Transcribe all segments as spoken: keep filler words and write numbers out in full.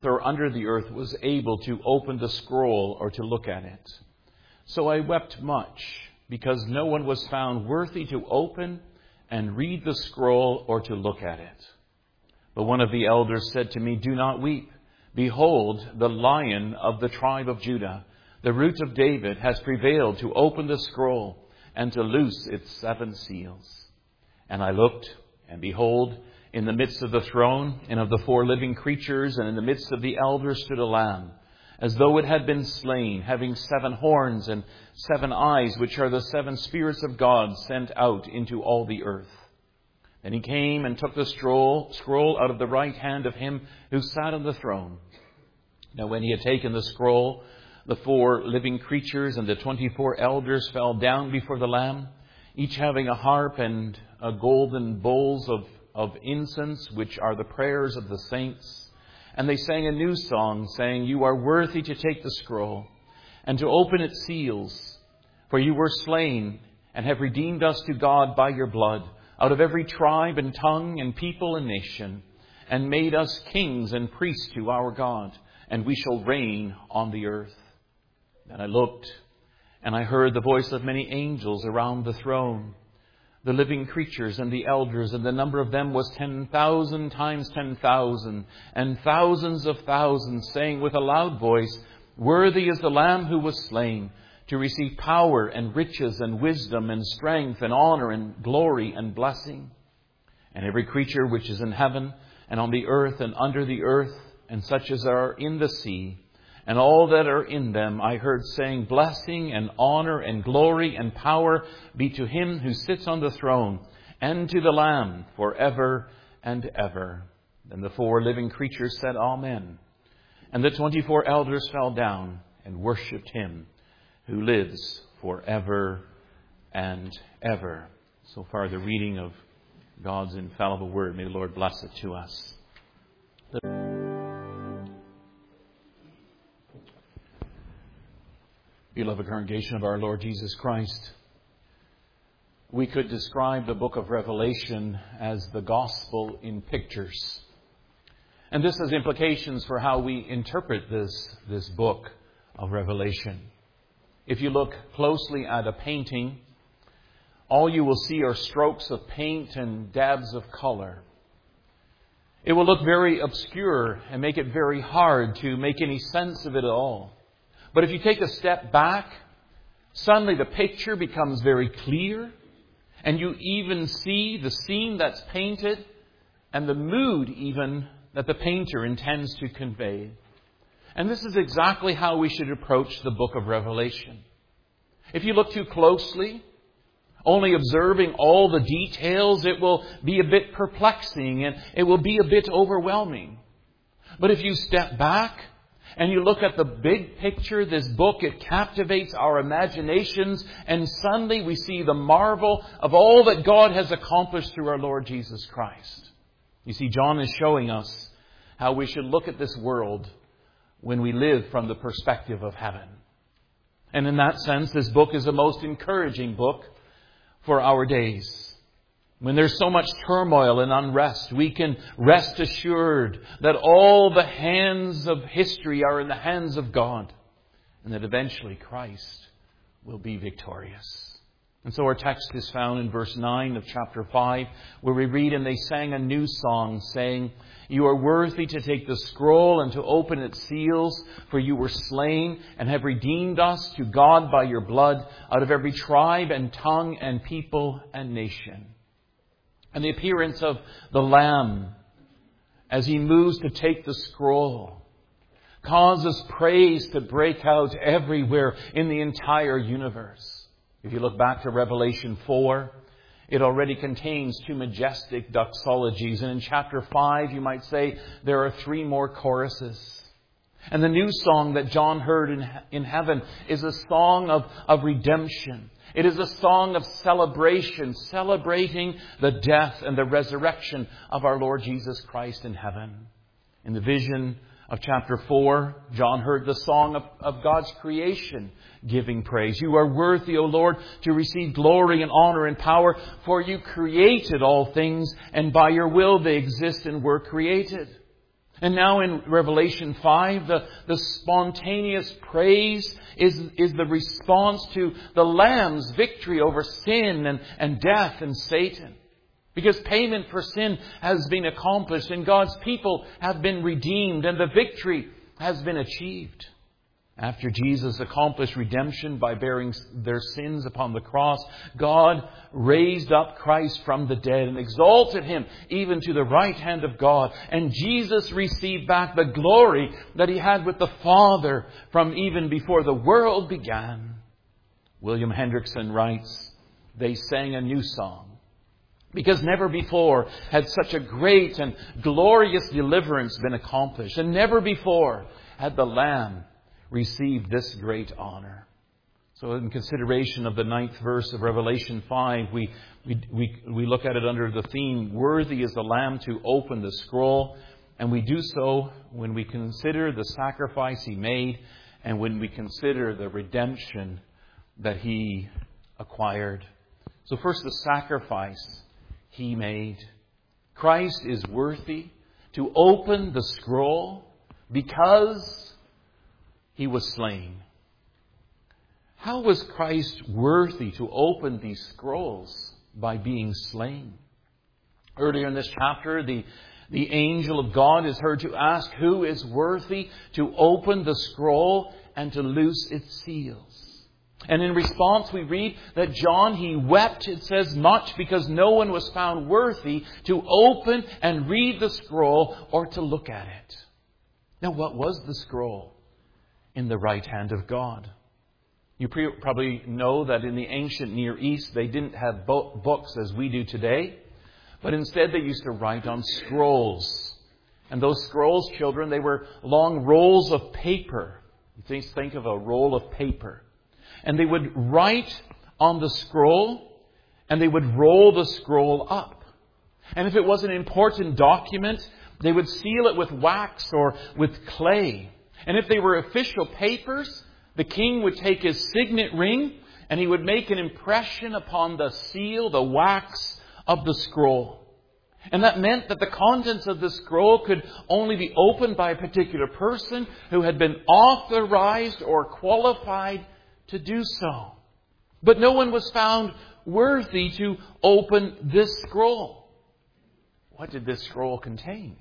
or under the earth was able to open the scroll or to look at it. So I wept much, because no one was found worthy to open and read the scroll or to look at it. But one of the elders said to me, "Do not weep. Behold, the Lion of the tribe of Judah, the Root of David, has prevailed to open the scroll and to loose its seven seals." And I looked, and behold, in the midst of the throne and of the four living creatures and in the midst of the elders stood a lamb, as though it had been slain, having seven horns and seven eyes, which are the seven spirits of God sent out into all the earth. Then he came and took the scroll, scroll out of the right hand of him who sat on the throne. Now when he had taken the scroll, the four living creatures and the twenty-four elders fell down before the Lamb, each having a harp and a golden bowls of, of incense, which are the prayers of the saints. And they sang a new song, saying, "You are worthy to take the scroll and to open its seals. For you were slain and have redeemed us to God by your blood out of every tribe and tongue and people and nation, and made us kings and priests to our God, and we shall reign on the earth." Then I looked, and I heard the voice of many angels around the throne, the living creatures and the elders, and the number of them was ten thousand times ten thousand, and thousands of thousands, saying with a loud voice, "Worthy is the Lamb who was slain, to receive power and riches and wisdom and strength and honor and glory and blessing." And every creature which is in heaven and on the earth and under the earth, and such as are in the sea, and all that are in them, I heard saying, "Blessing and honor and glory and power be to him who sits on the throne and to the Lamb forever and ever." Then the four living creatures said, "Amen." And the twenty-four elders fell down and worshipped him who lives forever and ever. So far, the reading of God's infallible word. May the Lord bless it to us. Beloved congregation of our Lord Jesus Christ, we could describe the book of Revelation as the gospel in pictures. And this has implications for how we interpret this, this book of Revelation. If you look closely at a painting, all you will see are strokes of paint and dabs of color. It will look very obscure and make it very hard to make any sense of it at all. But if you take a step back, suddenly the picture becomes very clear, and you even see the scene that's painted and the mood even that the painter intends to convey. And this is exactly how we should approach the book of Revelation. If you look too closely, only observing all the details, it will be a bit perplexing and it will be a bit overwhelming. But if you step back and you look at the big picture, this book, it captivates our imaginations, and suddenly we see the marvel of all that God has accomplished through our Lord Jesus Christ. You see, John is showing us how we should look at this world when we live from the perspective of heaven. And in that sense, this book is the most encouraging book for our days. When there's so much turmoil and unrest, we can rest assured that all the hands of history are in the hands of God, and that eventually Christ will be victorious. And so our text is found in verse nine of chapter five, where we read, "And they sang a new song, saying, 'You are worthy to take the scroll and to open its seals, for you were slain and have redeemed us to God by your blood out of every tribe and tongue and people and nation.'" And the appearance of the Lamb as he moves to take the scroll causes praise to break out everywhere in the entire universe. If you look back to Revelation four, it already contains two majestic doxologies. And in chapter five, you might say, there are three more choruses. And the new song that John heard in, in heaven is a song of, of redemption. It is a song of celebration, celebrating the death and the resurrection of our Lord Jesus Christ in heaven. In the vision of chapter four, John heard the song of, of God's creation giving praise. "You are worthy, O Lord, to receive glory and honor and power, for you created all things, and by your will they exist and were created." And now in Revelation five, the, the spontaneous praise is, is the response to the Lamb's victory over sin and, and death and Satan. Because payment for sin has been accomplished and God's people have been redeemed and the victory has been achieved. After Jesus accomplished redemption by bearing their sins upon the cross, God raised up Christ from the dead and exalted Him even to the right hand of God. And Jesus received back the glory that He had with the Father from even before the world began. William Hendrickson writes, they sang a new song, because never before had such a great and glorious deliverance been accomplished, and never before had the Lamb received this great honor. So in consideration of the ninth verse of Revelation five, we, we, we, we look at it under the theme, worthy is the Lamb to open the scroll. And we do so when we consider the sacrifice He made and when we consider the redemption that He acquired. So first, the sacrifice He made. Christ is worthy to open the scroll because He was slain. How was Christ worthy to open these scrolls? By being slain. Earlier in this chapter, the, the angel of God is heard to ask who is worthy to open the scroll and to loose its seals. And in response, we read that John, he wept, it says, much because no one was found worthy to open and read the scroll or to look at it. Now, what was the scroll? In the right hand of God. You pre- probably know that in the ancient Near East, they didn't have bo- books as we do today, but instead they used to write on scrolls. And those scrolls, children, they were long rolls of paper. You think of a roll of paper. And they would write on the scroll, and they would roll the scroll up. And if it was an important document, they would seal it with wax or with clay. And if they were official papers, the king would take his signet ring and he would make an impression upon the seal, the wax of the scroll. And that meant that the contents of the scroll could only be opened by a particular person who had been authorized or qualified to do so. But no one was found worthy to open this scroll. What did this scroll contain?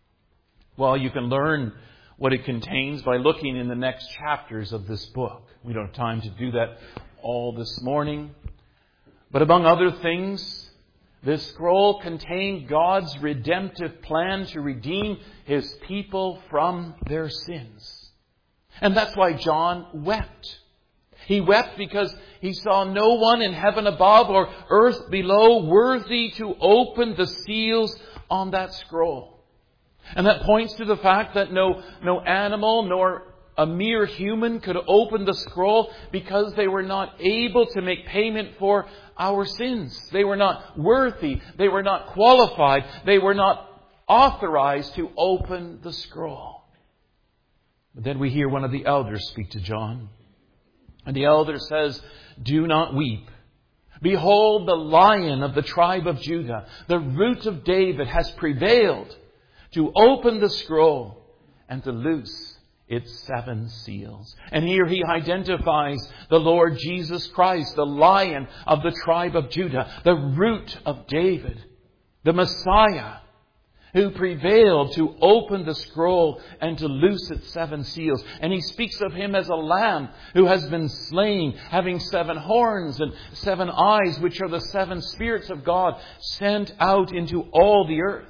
Well, you can learn what it contains by looking in the next chapters of this book. We don't have time to do that all this morning. But among other things, this scroll contained God's redemptive plan to redeem His people from their sins. And that's why John wept. He wept because he saw no one in heaven above or earth below worthy to open the seals on that scroll. And that points to the fact that no, no animal nor a mere human could open the scroll because they were not able to make payment for our sins. They were not worthy. They were not qualified. They were not authorized to open the scroll. But then we hear one of the elders speak to John. And the elder says, "Do not weep. Behold, the Lion of the tribe of Judah, the Root of David, has prevailed to open the scroll and to loose its seven seals." And here he identifies the Lord Jesus Christ, the Lion of the tribe of Judah, the Root of David, the Messiah, who prevailed to open the scroll and to loose its seven seals. And he speaks of Him as a lamb who has been slain, having seven horns and seven eyes, which are the seven spirits of God sent out into all the earth.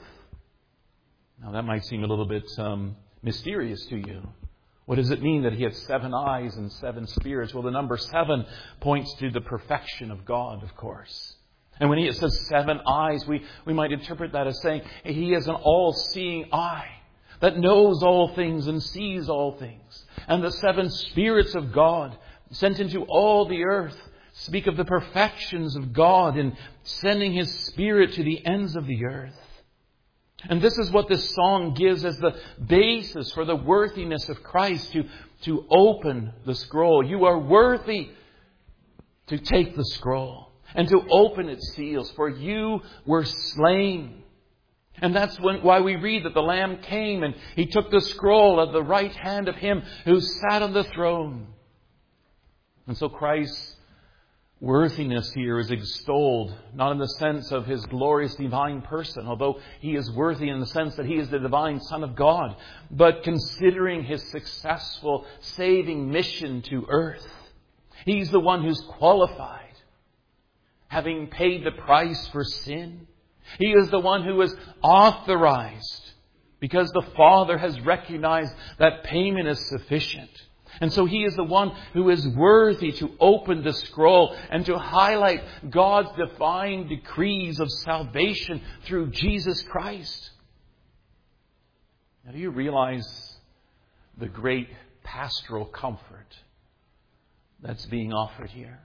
Now that might seem a little bit um, mysterious to you. What does it mean that He has seven eyes and seven spirits? Well, the number seven points to the perfection of God, of course. And when He says seven eyes, we, we might interpret that as saying He is an all-seeing eye that knows all things and sees all things. And the seven spirits of God sent into all the earth speak of the perfections of God in sending His Spirit to the ends of the earth. And this is what this song gives as the basis for the worthiness of Christ to, to open the scroll. You are worthy to take the scroll and to open its seals, for you were slain. And that's when, why we read that the Lamb came and He took the scroll at the right hand of Him who sat on the throne. And so Christ's worthiness here is extolled, not in the sense of His glorious divine person, although He is worthy in the sense that He is the divine Son of God, but considering His successful saving mission to earth. He's the one who's qualified, having paid the price for sin. He is the one who is authorized because the Father has recognized that payment is sufficient. And so He is the one who is worthy to open the scroll and to highlight God's divine decrees of salvation through Jesus Christ. Now, do you realize the great pastoral comfort that's being offered here?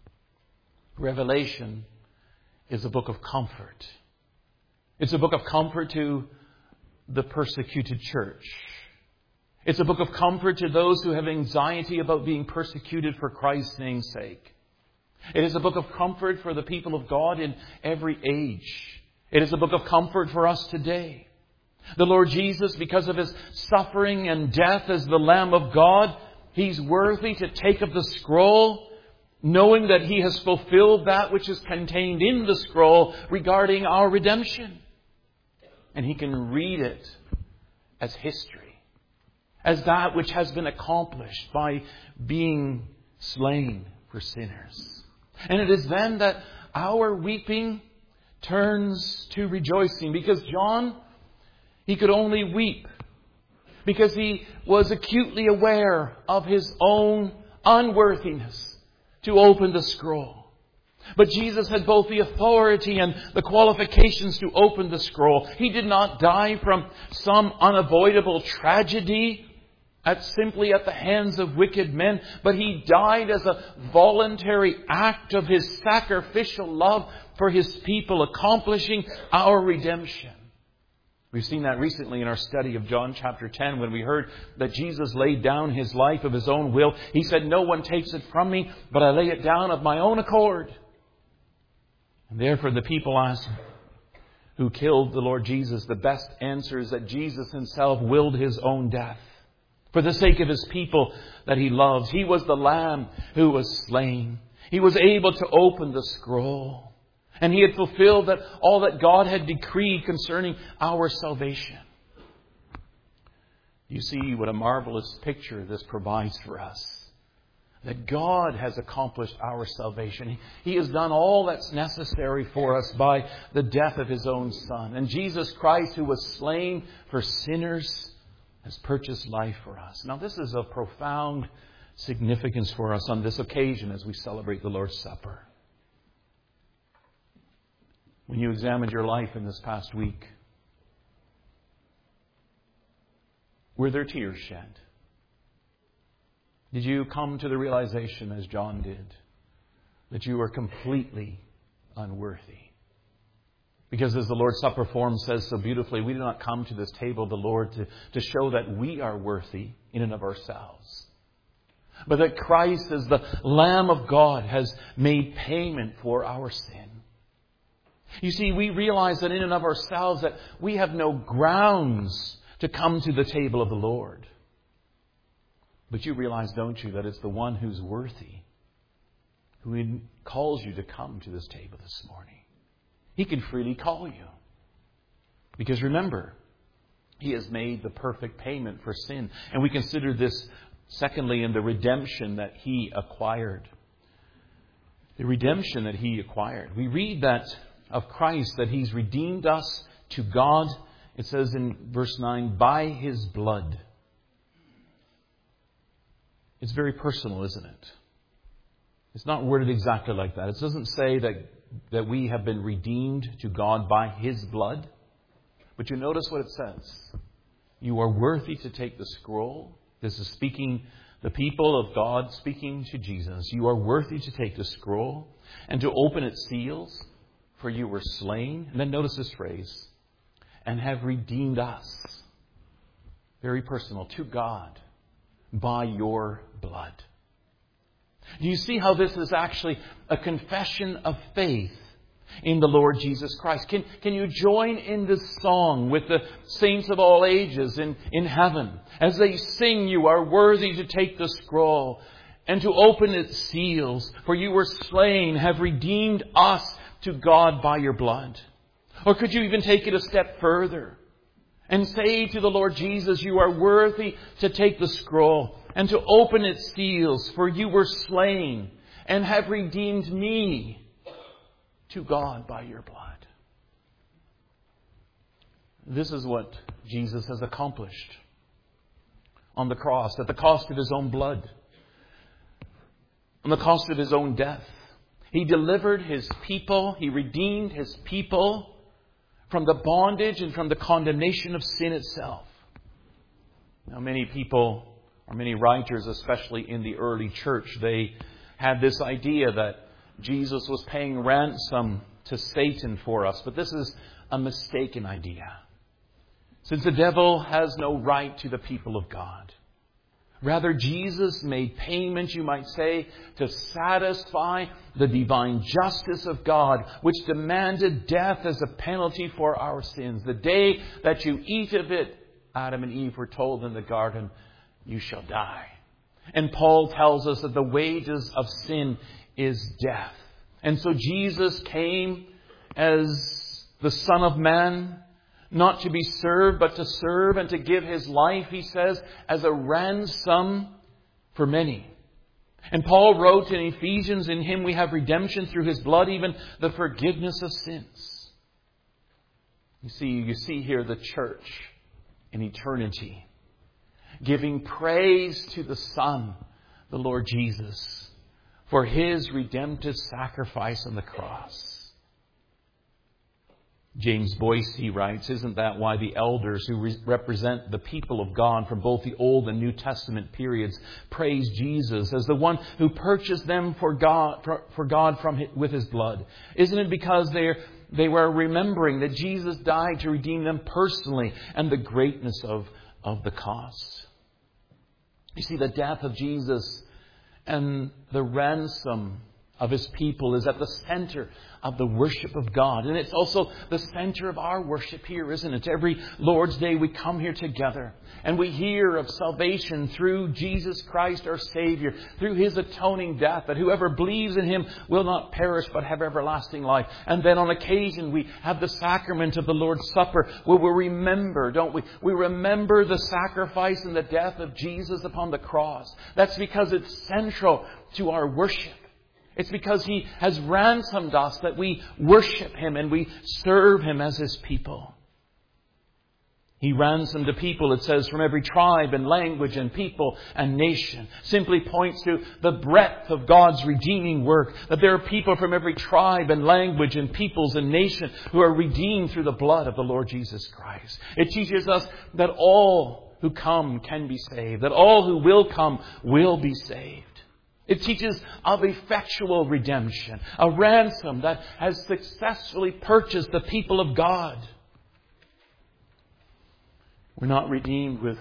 Revelation is a book of comfort. It's a book of comfort to the persecuted church. It's a book of comfort to those who have anxiety about being persecuted for Christ's name's sake. It is a book of comfort for the people of God in every age. It is a book of comfort for us today. The Lord Jesus, because of His suffering and death as the Lamb of God, He's worthy to take up the scroll, knowing that He has fulfilled that which is contained in the scroll regarding our redemption. And He can read it as history, as that which has been accomplished by being slain for sinners. And it is then that our weeping turns to rejoicing, because John, he could only weep because he was acutely aware of his own unworthiness to open the scroll. But Jesus had both the authority and the qualifications to open the scroll. He did not die from some unavoidable tragedy at simply at the hands of wicked men, but He died as a voluntary act of His sacrificial love for His people, accomplishing our redemption. We've seen that recently in our study of John chapter ten, when we heard that Jesus laid down His life of His own will. He said, "No one takes it from me, but I lay it down of my own accord." And therefore the people asked, who killed the Lord Jesus, the best answer is that Jesus Himself willed His own death for the sake of His people that He loves. He was the Lamb who was slain. He was able to open the scroll. And He had fulfilled that all that God had decreed concerning our salvation. You see what a marvelous picture this provides for us. That God has accomplished our salvation. He has done all that's necessary for us by the death of His own Son. And Jesus Christ, who was slain for sinners, has purchased life for us. Now, this is of profound significance for us on this occasion as we celebrate the Lord's Supper. When you examined your life in this past week, were there tears shed? Did you come to the realization, as John did, that you are completely unworthy? Because as the Lord's Supper form says so beautifully, we do not come to this table of the Lord to, to show that we are worthy in and of ourselves, but that Christ, as the Lamb of God, has made payment for our sin. You see, we realize that in and of ourselves that we have no grounds to come to the table of the Lord. But you realize, don't you, that it's the one who's worthy who calls you to come to this table this morning. He can freely call you. Because remember, He has made the perfect payment for sin. And we consider this, secondly, in the redemption that He acquired. The redemption that He acquired. We read that of Christ, that He's redeemed us to God. It says in verse nine, by His blood. It's very personal, isn't it? It's not worded exactly like that. It doesn't say that, that we have been redeemed to God by His blood. But you notice what it says. You are worthy to take the scroll. This is speaking, the people of God speaking to Jesus. You are worthy to take the scroll and to open its seals, for you were slain. And then notice this phrase, and have redeemed us. Very personal, to God. By your blood. Do you see how this is actually a confession of faith in the Lord Jesus Christ. Can, can you join in this song with the saints of all ages in, in heaven as they sing, "You are worthy to take the scroll and to open its seals, for you were slain, have redeemed us to God by your blood"? Or could you even take it a step further and say to the Lord Jesus, "You are worthy to take the scroll and to open its seals, for you were slain and have redeemed me to God by your blood"? This is what Jesus has accomplished on the cross, at the cost of His own blood, on the cost of His own death. He delivered His people, He redeemed His people from the bondage and from the condemnation of sin itself. Now, many people, or many writers, especially in the early church, they had this idea that Jesus was paying ransom to Satan for us. But this is a mistaken idea, since the devil has no right to the people of God. Rather, Jesus made payment, you might say, to satisfy the divine justice of God, which demanded death as a penalty for our sins. The day that you eat of it, Adam and Eve were told in the garden, you shall die. And Paul tells us that the wages of sin is death. And so Jesus came as the Son of Man, not to be served, but to serve and to give His life, he says, as a ransom for many. And Paul wrote in Ephesians, "In Him we have redemption through His blood, even the forgiveness of sins." You see, you see here the church in eternity giving praise to the Son, the Lord Jesus, for His redemptive sacrifice on the cross. James Boyce, he writes, "Isn't that why the elders who re- represent the people of God from both the Old and New Testament periods praise Jesus as the one who purchased them for God, for, for God from his, with His blood? Isn't it because they they were remembering that Jesus died to redeem them personally and the greatness of, of the cost?" You see, the death of Jesus and the ransom of His people is at the center of the worship of God. And it's also the center of our worship here, isn't it? Every Lord's Day we come here together and we hear of salvation through Jesus Christ our Savior, through His atoning death, that whoever believes in Him will not perish but have everlasting life. And then on occasion we have the sacrament of the Lord's Supper, where we remember, don't we? We remember the sacrifice and the death of Jesus upon the cross. That's because it's central to our worship. It's because He has ransomed us that we worship Him and we serve Him as His people. He ransomed a people, it says, from every tribe and language and people and nation. Simply points to the breadth of God's redeeming work. That there are people from every tribe and language and peoples and nation who are redeemed through the blood of the Lord Jesus Christ. It teaches us that all who come can be saved. That all who will come will be saved. It teaches of effectual redemption, a ransom that has successfully purchased the people of God. We're not redeemed with,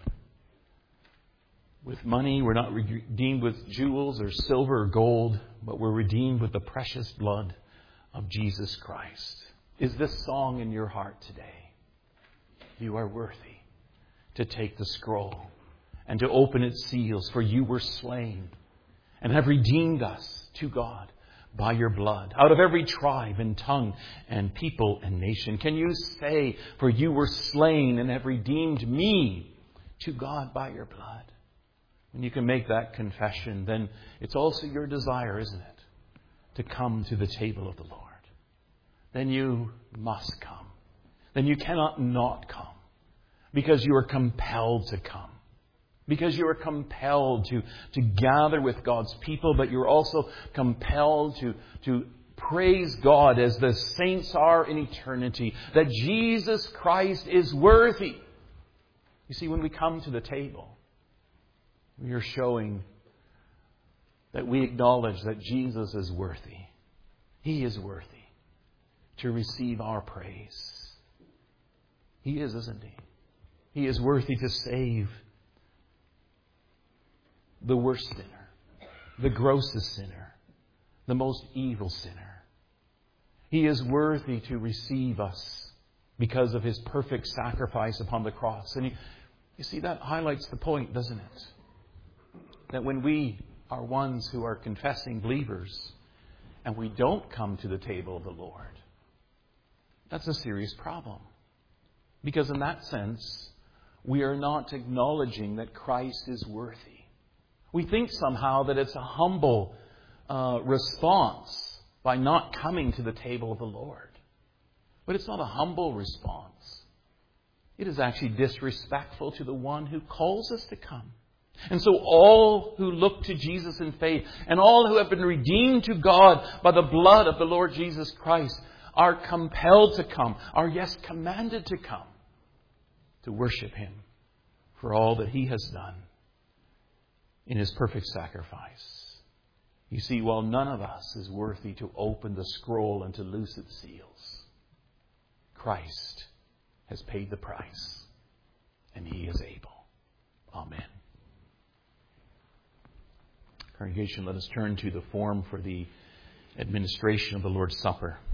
with money. We're not redeemed with jewels or silver or gold, but we're redeemed with the precious blood of Jesus Christ. Is this song in your heart today? You are worthy to take the scroll and to open its seals, for you were slain and have redeemed us to God by your blood, out of every tribe and tongue and people and nation. Can you say, for you were slain and have redeemed me to God by your blood? When you can make that confession, then it's also your desire, isn't it, to come to the table of the Lord. Then you must come. Then you cannot not come, because you are compelled to come. Because you are compelled to, to gather with God's people, but you're also compelled to, to praise God as the saints are in eternity, that Jesus Christ is worthy. You see, when we come to the table, we are showing that we acknowledge that Jesus is worthy. He is worthy to receive our praise. He is, isn't He? He is worthy to save the worst sinner, the grossest sinner, the most evil sinner. He is worthy to receive us because of His perfect sacrifice upon the cross. And you, you see, that highlights the point, doesn't it? That when we are ones who are confessing believers and we don't come to the table of the Lord, that's a serious problem. Because in that sense, we are not acknowledging that Christ is worthy. We think somehow that it's a humble uh, response by not coming to the table of the Lord. But it's not a humble response. It is actually disrespectful to the one who calls us to come. And so all who look to Jesus in faith and all who have been redeemed to God by the blood of the Lord Jesus Christ are compelled to come, are yes, commanded to come, to worship Him for all that He has done in His perfect sacrifice. You see, while none of us is worthy to open the scroll and to loose its seals, Christ has paid the price, and He is able. Amen. Congregation, let us turn to the form for the administration of the Lord's Supper.